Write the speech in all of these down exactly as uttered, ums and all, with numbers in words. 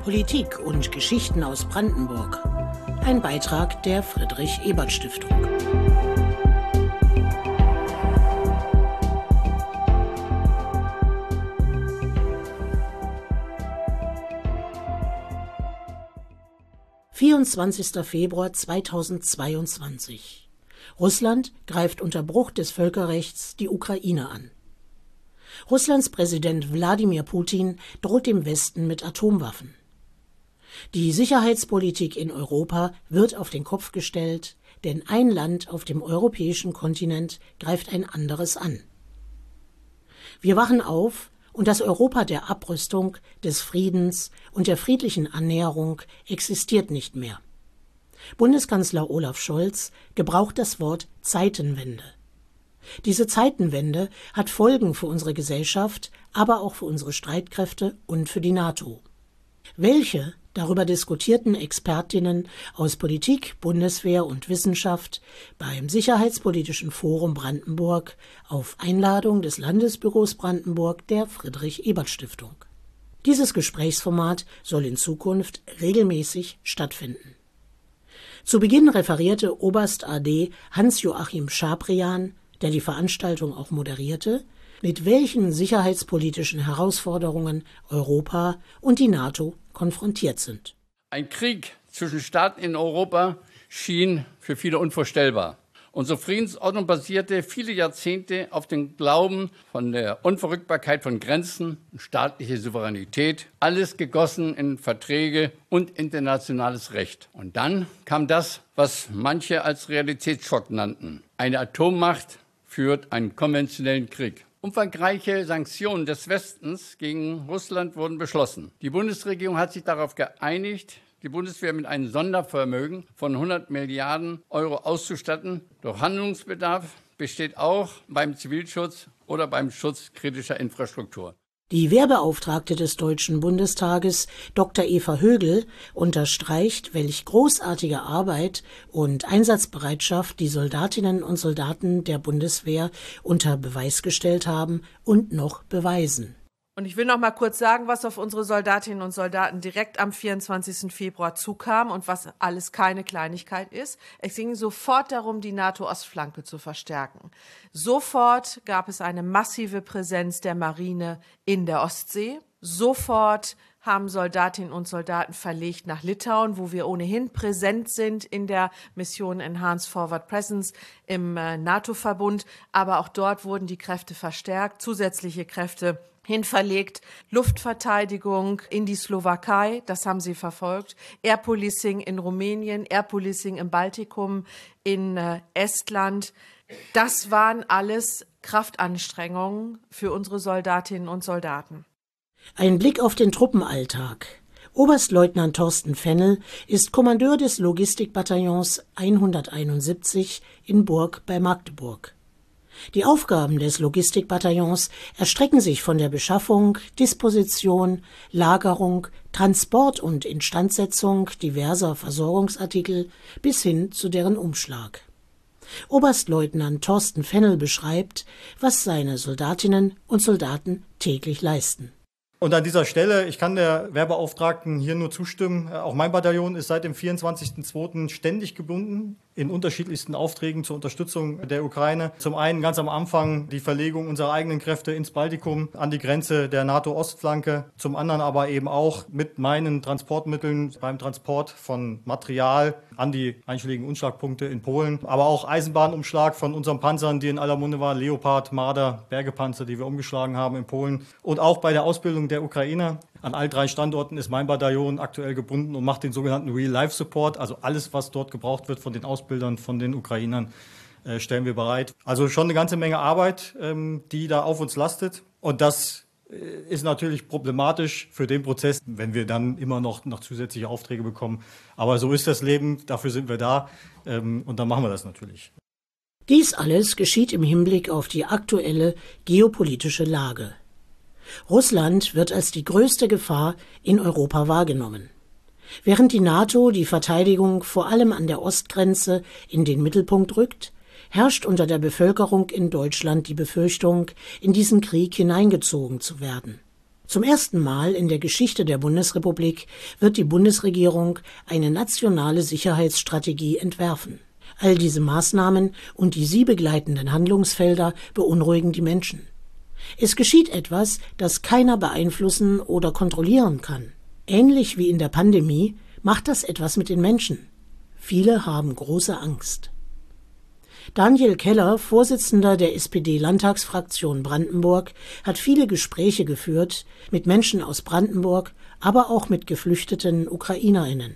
Politik und Geschichten aus Brandenburg. Ein Beitrag der Friedrich-Ebert-Stiftung. vierundzwanzigster Februar zweitausendzweiundzwanzig. Russland greift unter Bruch des Völkerrechts die Ukraine an. Russlands Präsident Wladimir Putin droht dem Westen mit Atomwaffen. Die Sicherheitspolitik in Europa wird auf den Kopf gestellt, denn ein Land auf dem europäischen Kontinent greift ein anderes an. Wir wachen auf, und das Europa der Abrüstung, des Friedens und der friedlichen Annäherung existiert nicht mehr. Bundeskanzler Olaf Scholz gebraucht das Wort Zeitenwende. Diese Zeitenwende hat Folgen für unsere Gesellschaft, aber auch für unsere Streitkräfte und für die NATO. Welche? Darüber diskutierten Expertinnen aus Politik, Bundeswehr und Wissenschaft beim Sicherheitspolitischen Forum Brandenburg auf Einladung des Landesbüros Brandenburg der Friedrich-Ebert-Stiftung. Dieses Gesprächsformat soll in Zukunft regelmäßig stattfinden. Zu Beginn referierte Oberst A D Hans-Joachim Schaprian, der die Veranstaltung auch moderierte, mit welchen sicherheitspolitischen Herausforderungen Europa und die NATO konfrontiert sind. Ein Krieg zwischen Staaten in Europa schien für viele unvorstellbar. Unsere Friedensordnung basierte viele Jahrzehnte auf dem Glauben von der Unverrückbarkeit von Grenzen, staatliche Souveränität, alles gegossen in Verträge und internationales Recht. Und dann kam das, was manche als Realitätsschock nannten. Eine Atommacht führt einen konventionellen Krieg. Umfangreiche Sanktionen des Westens gegen Russland wurden beschlossen. Die Bundesregierung hat sich darauf geeinigt, die Bundeswehr mit einem Sondervermögen von hundert Milliarden Euro auszustatten. Doch Handlungsbedarf besteht auch beim Zivilschutz oder beim Schutz kritischer Infrastruktur. Die Wehrbeauftragte des Deutschen Bundestages, Doktor Eva Högel, unterstreicht, welch großartige Arbeit und Einsatzbereitschaft die Soldatinnen und Soldaten der Bundeswehr unter Beweis gestellt haben und noch beweisen. Und ich will noch mal kurz sagen, was auf unsere Soldatinnen und Soldaten direkt am vierundzwanzigsten Februar zukam und was alles keine Kleinigkeit ist. Es ging sofort darum, die NATO-Ostflanke zu verstärken. Sofort gab es eine massive Präsenz der Marine in der Ostsee. Sofort haben Soldatinnen und Soldaten verlegt nach Litauen, wo wir ohnehin präsent sind in der Mission Enhanced Forward Presence im äh, NATO-Verbund. Aber auch dort wurden die Kräfte verstärkt, zusätzliche Kräfte hinverlegt, Luftverteidigung in die Slowakei, das haben sie verfolgt, Air Policing in Rumänien, Air Policing im Baltikum, in äh, Estland. Das waren alles Kraftanstrengungen für unsere Soldatinnen und Soldaten. Ein Blick auf den Truppenalltag. Oberstleutnant Thorsten Fennel ist Kommandeur des Logistikbataillons hunderteinundsiebzig in Burg bei Magdeburg. Die Aufgaben des Logistikbataillons erstrecken sich von der Beschaffung, Disposition, Lagerung, Transport und Instandsetzung diverser Versorgungsartikel bis hin zu deren Umschlag. Oberstleutnant Thorsten Fennel beschreibt, was seine Soldatinnen und Soldaten täglich leisten. Und an dieser Stelle, ich kann der Wehrbeauftragten hier nur zustimmen, auch mein Bataillon ist seit dem vierundzwanzigsten zweiten ständig gebunden in unterschiedlichsten Aufträgen zur Unterstützung der Ukraine. Zum einen ganz am Anfang die Verlegung unserer eigenen Kräfte ins Baltikum an die Grenze der NATO-Ostflanke. Zum anderen aber eben auch mit meinen Transportmitteln beim Transport von Material an die einschlägigen Umschlagpunkte in Polen. Aber auch Eisenbahnumschlag von unseren Panzern, die in aller Munde waren. Leopard, Marder, Bergepanzer, die wir umgeschlagen haben in Polen. Und auch bei der Ausbildung der Ukrainer. An all drei Standorten ist mein Bataillon aktuell gebunden und macht den sogenannten Real-Life-Support. Also alles, was dort gebraucht wird von den Ausbildern, von den Ukrainern, äh, stellen wir bereit. Also schon eine ganze Menge Arbeit, ähm, die da auf uns lastet. Und das äh, ist natürlich problematisch für den Prozess, wenn wir dann immer noch, noch zusätzliche Aufträge bekommen. Aber so ist das Leben, dafür sind wir da ähm, und dann machen wir das natürlich. Dies alles geschieht im Hinblick auf die aktuelle geopolitische Lage. Russland wird als die größte Gefahr in Europa wahrgenommen. Während die NATO die Verteidigung vor allem an der Ostgrenze in den Mittelpunkt rückt, herrscht unter der Bevölkerung in Deutschland die Befürchtung, in diesen Krieg hineingezogen zu werden. Zum ersten Mal in der Geschichte der Bundesrepublik wird die Bundesregierung eine nationale Sicherheitsstrategie entwerfen. All diese Maßnahmen und die sie begleitenden Handlungsfelder beunruhigen die Menschen. Es geschieht etwas, das keiner beeinflussen oder kontrollieren kann. Ähnlich wie in der Pandemie macht das etwas mit den Menschen. Viele haben große Angst. Daniel Keller, Vorsitzender der S P D-Landtagsfraktion Brandenburg, hat viele Gespräche geführt mit Menschen aus Brandenburg, aber auch mit geflüchteten UkrainerInnen.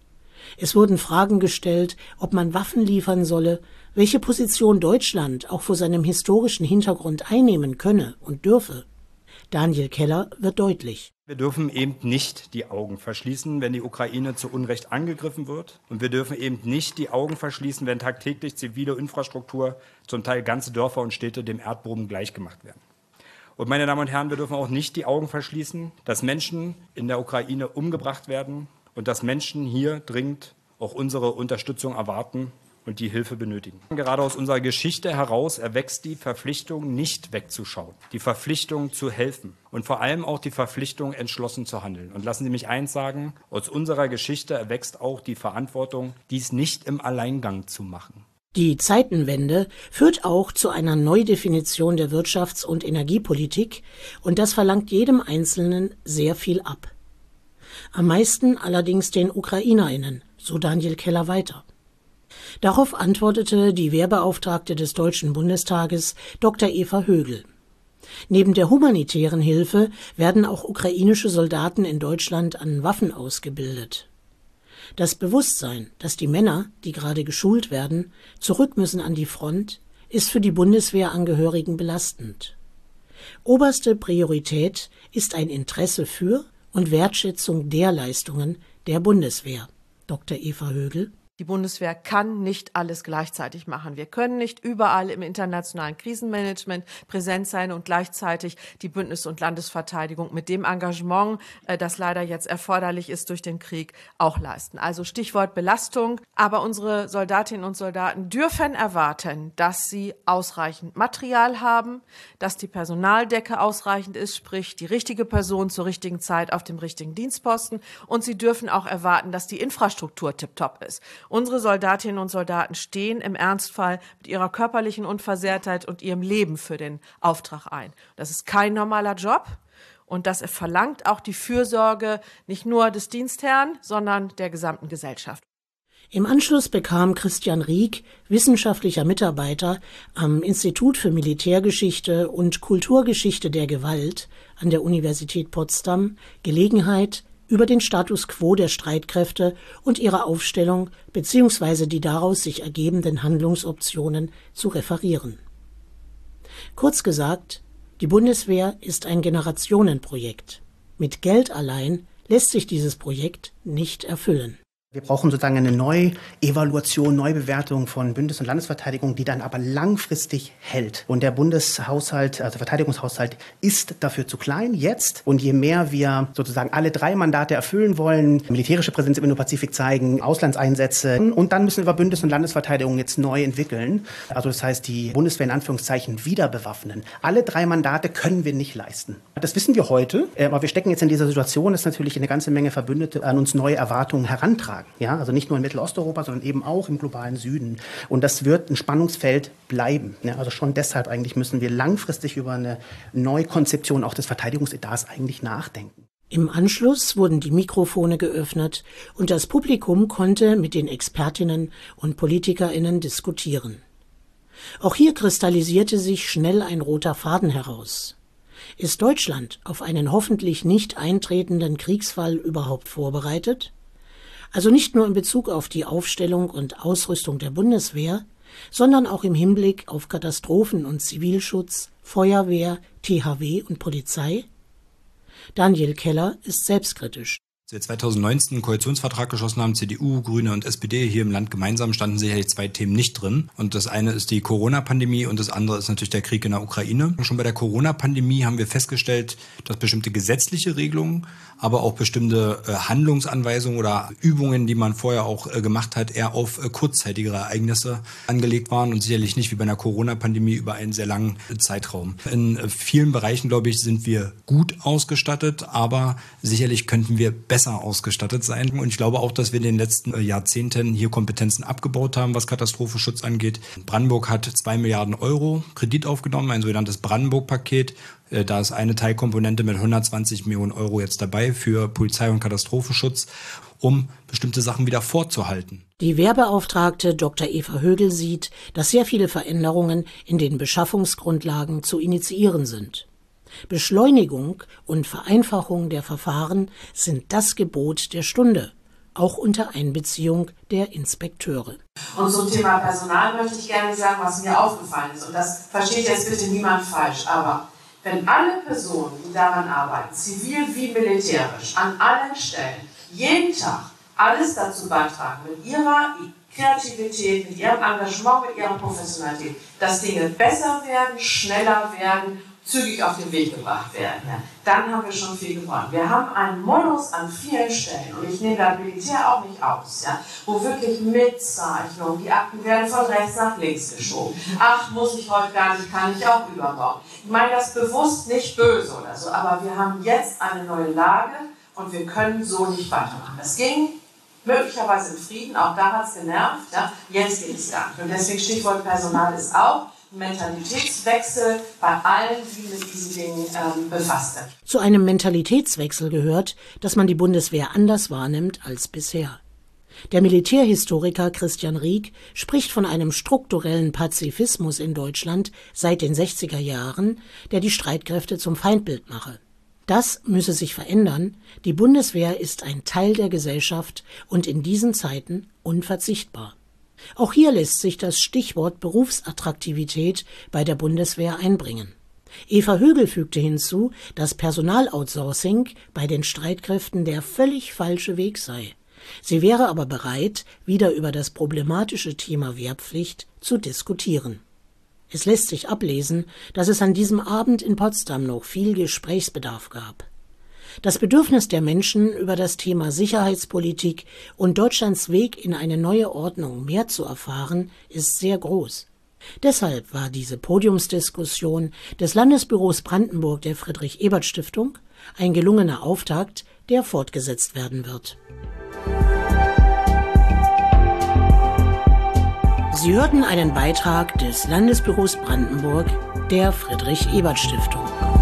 Es wurden Fragen gestellt, ob man Waffen liefern solle, welche Position Deutschland auch vor seinem historischen Hintergrund einnehmen könne und dürfe. Daniel Keller wird deutlich. Wir dürfen eben nicht die Augen verschließen, wenn die Ukraine zu Unrecht angegriffen wird. Und wir dürfen eben nicht die Augen verschließen, wenn tagtäglich zivile Infrastruktur, zum Teil ganze Dörfer und Städte, dem Erdboden gleichgemacht werden. Und meine Damen und Herren, wir dürfen auch nicht die Augen verschließen, dass Menschen in der Ukraine umgebracht werden und dass Menschen hier dringend auch unsere Unterstützung erwarten und die Hilfe benötigen. Gerade aus unserer Geschichte heraus erwächst die Verpflichtung, nicht wegzuschauen, die Verpflichtung zu helfen und vor allem auch die Verpflichtung, entschlossen zu handeln. Und lassen Sie mich eins sagen, aus unserer Geschichte erwächst auch die Verantwortung, dies nicht im Alleingang zu machen. Die Zeitenwende führt auch zu einer Neudefinition der Wirtschafts- und Energiepolitik, und das verlangt jedem Einzelnen sehr viel ab. Am meisten allerdings den UkrainerInnen, so Daniel Keller weiter. Darauf antwortete die Wehrbeauftragte des Deutschen Bundestages, Doktor Eva Högel. Neben der humanitären Hilfe werden auch ukrainische Soldaten in Deutschland an Waffen ausgebildet. Das Bewusstsein, dass die Männer, die gerade geschult werden, zurück müssen an die Front, ist für die Bundeswehrangehörigen belastend. Oberste Priorität ist ein Interesse für und Wertschätzung der Leistungen der Bundeswehr. Doktor Eva Högel. Die Bundeswehr kann nicht alles gleichzeitig machen. Wir können nicht überall im internationalen Krisenmanagement präsent sein und gleichzeitig die Bündnis- und Landesverteidigung mit dem Engagement, das leider jetzt erforderlich ist durch den Krieg, auch leisten. Also Stichwort Belastung. Aber unsere Soldatinnen und Soldaten dürfen erwarten, dass sie ausreichend Material haben, dass die Personaldecke ausreichend ist, sprich die richtige Person zur richtigen Zeit auf dem richtigen Dienstposten. Und sie dürfen auch erwarten, dass die Infrastruktur tipptopp ist. Unsere Soldatinnen und Soldaten stehen im Ernstfall mit ihrer körperlichen Unversehrtheit und ihrem Leben für den Auftrag ein. Das ist kein normaler Job und das verlangt auch die Fürsorge nicht nur des Dienstherrn, sondern der gesamten Gesellschaft. Im Anschluss bekam Christian Rieck, wissenschaftlicher Mitarbeiter am Institut für Militärgeschichte und Kulturgeschichte der Gewalt an der Universität Potsdam, Gelegenheit, über den Status quo der Streitkräfte und ihre Aufstellung bzw. die daraus sich ergebenden Handlungsoptionen zu referieren. Kurz gesagt, die Bundeswehr ist ein Generationenprojekt. Mit Geld allein lässt sich dieses Projekt nicht erfüllen. Wir brauchen sozusagen eine Neuevaluation, Neubewertung von Bündnis- und Landesverteidigung, die dann aber langfristig hält. Und der Bundeshaushalt, also Verteidigungshaushalt, ist dafür zu klein jetzt. Und je mehr wir sozusagen alle drei Mandate erfüllen wollen, militärische Präsenz im Indo-Pazifik zeigen, Auslandseinsätze, und dann müssen wir Bündnis- und Landesverteidigung jetzt neu entwickeln. Also das heißt, die Bundeswehr in Anführungszeichen wieder bewaffnen. Alle drei Mandate können wir nicht leisten. Das wissen wir heute, aber wir stecken jetzt in dieser Situation, dass natürlich eine ganze Menge Verbündete an uns neue Erwartungen herantragen. Ja, also nicht nur in Mittelosteuropa, sondern eben auch im globalen Süden. Und das wird ein Spannungsfeld bleiben. Ja, also schon deshalb eigentlich müssen wir langfristig über eine Neukonzeption auch des Verteidigungsetats eigentlich nachdenken. Im Anschluss wurden die Mikrofone geöffnet und das Publikum konnte mit den Expertinnen und PolitikerInnen diskutieren. Auch hier kristallisierte sich schnell ein roter Faden heraus. Ist Deutschland auf einen hoffentlich nicht eintretenden Kriegsfall überhaupt vorbereitet? Also nicht nur in Bezug auf die Aufstellung und Ausrüstung der Bundeswehr, sondern auch im Hinblick auf Katastrophen- und Zivilschutz, Feuerwehr, T H W und Polizei? Daniel Keller ist selbstkritisch. Als wir zweitausendneunzehn einen Koalitionsvertrag geschlossen haben, C D U, Grüne und S P D hier im Land gemeinsam, standen sicherlich zwei Themen nicht drin. Und das eine ist die Corona-Pandemie und das andere ist natürlich der Krieg in der Ukraine. Schon bei der Corona-Pandemie haben wir festgestellt, dass bestimmte gesetzliche Regelungen, aber auch bestimmte äh, Handlungsanweisungen oder Übungen, die man vorher auch äh, gemacht hat, eher auf äh, kurzzeitigere Ereignisse angelegt waren und sicherlich nicht wie bei einer Corona-Pandemie über einen sehr langen äh, Zeitraum. In äh, vielen Bereichen, glaube ich, sind wir gut ausgestattet, aber sicherlich könnten wir besser ausgestattet sein. Und ich glaube auch, dass wir in den letzten äh, Jahrzehnten hier Kompetenzen abgebaut haben, was Katastrophenschutz angeht. Brandenburg hat zwei Milliarden Euro Kredit aufgenommen, ein sogenanntes Brandenburg-Paket. Da ist eine Teilkomponente mit hundertzwanzig Millionen Euro jetzt dabei für Polizei und Katastrophenschutz, um bestimmte Sachen wieder vorzuhalten. Die Wehrbeauftragte Doktor Eva Högel sieht, dass sehr viele Veränderungen in den Beschaffungsgrundlagen zu initiieren sind. Beschleunigung und Vereinfachung der Verfahren sind das Gebot der Stunde, auch unter Einbeziehung der Inspekteure. Und zum Thema Personal möchte ich gerne sagen, was mir aufgefallen ist. Und das versteht jetzt bitte niemand falsch, aber wenn alle Personen, die daran arbeiten, zivil wie militärisch, an allen Stellen, jeden Tag alles dazu beitragen, mit ihrer Kreativität, mit ihrem Engagement, mit ihrer Professionalität, dass Dinge besser werden, schneller werden, zügig auf den Weg gebracht werden, ja, dann haben wir schon viel gewonnen. Wir haben einen Modus an vielen Stellen, und ich nehme das Militär auch nicht aus, ja, wo wirklich mit Zeichnung, die Akten werden von rechts nach links geschoben. Ach, muss ich heute gar nicht, kann ich auch übermorgen. Ich meine das bewusst nicht böse oder so, aber wir haben jetzt eine neue Lage und wir können so nicht weitermachen. Das ging möglicherweise im Frieden, auch da hat es genervt, ja, jetzt geht es gar nicht. Und deswegen Stichwort Personal ist auch Mentalitätswechsel bei allen, die mit diesen Dingen ähm, befasst sind. Zu einem Mentalitätswechsel gehört, dass man die Bundeswehr anders wahrnimmt als bisher. Der Militärhistoriker Christian Rieck spricht von einem strukturellen Pazifismus in Deutschland seit den sechziger Jahren, der die Streitkräfte zum Feindbild mache. Das müsse sich verändern. Die Bundeswehr ist ein Teil der Gesellschaft und in diesen Zeiten unverzichtbar. Auch hier lässt sich das Stichwort Berufsattraktivität bei der Bundeswehr einbringen. Eva Högel fügte hinzu, dass Personaloutsourcing bei den Streitkräften der völlig falsche Weg sei. Sie wäre aber bereit, wieder über das problematische Thema Wehrpflicht zu diskutieren. Es lässt sich ablesen, dass es an diesem Abend in Potsdam noch viel Gesprächsbedarf gab. Das Bedürfnis der Menschen, über das Thema Sicherheitspolitik und Deutschlands Weg in eine neue Ordnung mehr zu erfahren, ist sehr groß. Deshalb war diese Podiumsdiskussion des Landesbüros Brandenburg der Friedrich-Ebert-Stiftung ein gelungener Auftakt, der fortgesetzt werden wird. Sie hörten einen Beitrag des Landesbüros Brandenburg der Friedrich-Ebert-Stiftung.